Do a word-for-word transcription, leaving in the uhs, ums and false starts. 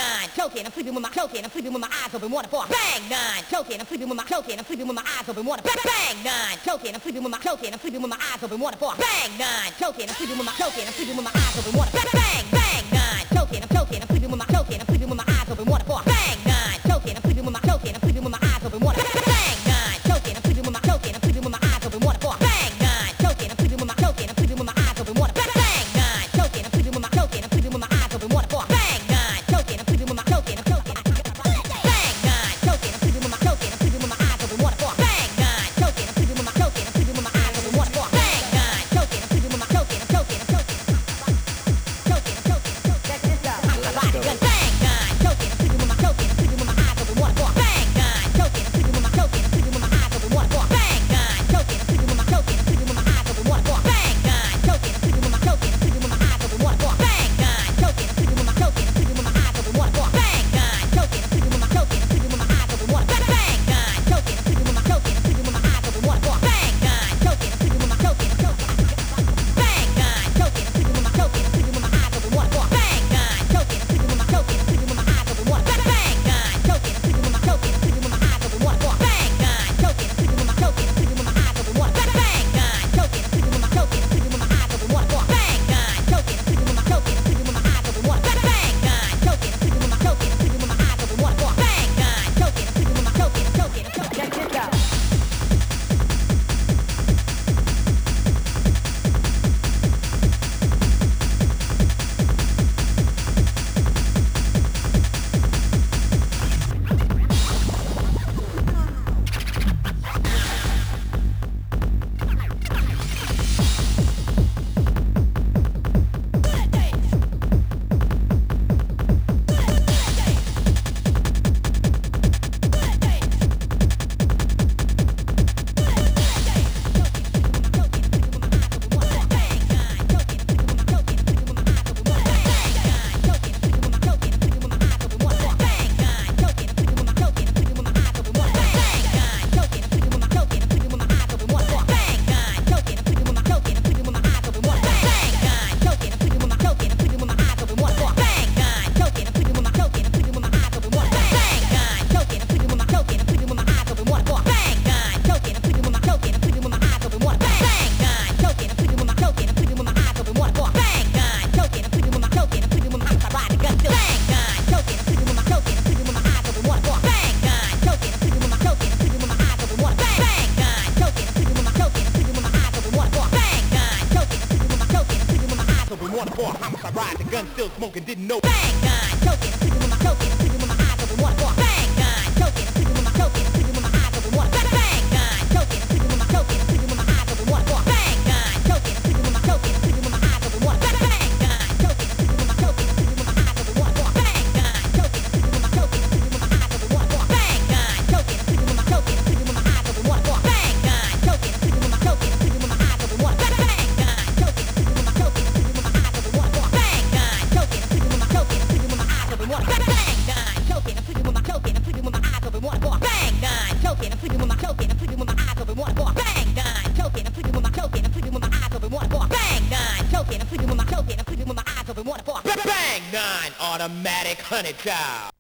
nine, choking, I'm sleeping with my choking, I'm sleeping with my eyes open, water for a bang nine, choking, I'm sleeping with my choking, I'm sleeping with my eyes open, water bang bang nine, choking, I'm sleeping with my choking, I'm sleeping with my eyes open, water for a bang nine, choking, I'm sleeping with my choking, I'm sleeping with my eyes open, water bang bang bang nine, choking, I'm choking, I'm sleeping with my choking, I'm sleeping with my eyes open, water for a bang nine, choking, I'm sleeping with my choking, I'm sleeping with my eyes open, water bang nine, choking, I'm sleeping with my choking, I'm sleeping with my eyes open, water for a bang nine, choking, I'm sleeping with my choking, I'm sleeping with my eyes open, water bang nine, choking, I'm sleeping with my choking, I'm sleeping with my eyes open, water for a bang nine, choking, I'm sleeping with my choking, I'm choking, bang nine, choking, I'm sleeping with my choking, I'm sleeping with my eyes open, water for a bang nine, choking, I'm sleeping with my choking, I'm sleeping with my eyes open, water for a bang nine, choking, I'm sleeping with my choking, I'm choking, I'm choking, choking, I'm choking, check this out, I'm a body gun, bang nine, choking, I'm sleeping with my choking, I'm sleeping with my eyes open, water for a bang nine, choking, I'm sleeping with my choking, I'm sleeping with my eyes open, water for a bang nine, choking, I'm sleeping with my choking, I'm sleeping with my eyes open, water for a bang nine, choking, I'm sleeping with my choking, I'm sleeping with my eyes open, water for a bang nine, choking, I'm sleeping with my choking, I'm sleeping with my eyes open, water for a bang nine, choking, I'm sleeping with my choking, I'm sleeping with my eyes open, water bang nine, choking, I'm sleeping with my choking, I'm sleeping with my eyes open, water for a bang nine, choking, I'm sleeping with my choking, I'm choking, bang nine, choking, I'm sleeping with my choking, I'm sleeping with my eyes open, water for a bang nine, choking, I'm sleeping with my choking, I'm sleeping with my eyes open, water bang nine, choking, I'm sleeping with my choking, I'm sleeping with my eyes open, water for a bang nine, choking, I'm sleeping with my choking, I'm sleeping with my eyes open, water bang nine, choking, I'm sleeping with my choking, I'm sleeping with my eyes open, water for a bang nine, choking, I'm sleeping with my choking, I'm sleeping with my eyes open, water bang nine, choking, I'm sleeping with my choking, I'm sleeping with my eyes open, water for a bang nine, choking, I'm sleeping with my choking, I'm choking, I'm choking. Check this out. Water for a homicide, ride the gun, still smoking, didn't know. Bang nine, choking, I'm sleeping with my choking, I'm sleeping with my eyes open, water for a bang nine, choking, I'm sleeping with my choking, I'm sleeping with my eyes open, water bang nine, choking, I'm sleeping with my choking, I'm sleeping with my eyes open, water for a bang nine, choking, I'm sleeping with my choking, I'm sleeping with my eyes open, water bang nine, choking, I'm sleeping with my choking, I'm sleeping with my eyes open, water for a bang nine, choking, I'm sleeping with my choking, I'm sleeping with my eyes open, water for a bang nine, choking, I'm sleeping with my choking, I'm sleeping with my eyes open, water for a bang nine, choking, I'm sleeping with my choking, I'm sleeping with my eyes open, water bang nine, choking, I'm sleeping with my choking, I'm sleeping with my eyes open, water for a bang nine, choking, I'm sleeping with my choking, I'm sleeping with my eyes open, water bang nine, choking, I'm sleeping with my choking, I'm sleeping with my eyes open, water for a bang nine, choking, I'm sleeping with my choking, I'm sleeping with my eyes open, water for a bang nine, choking, I'm sleeping with my choking, I'm sleeping with my eyes open, water for a bang nine, choking, I'm sleeping with my choking, I'm sleeping with my eyes open, water for a bang nine, automatic honey child.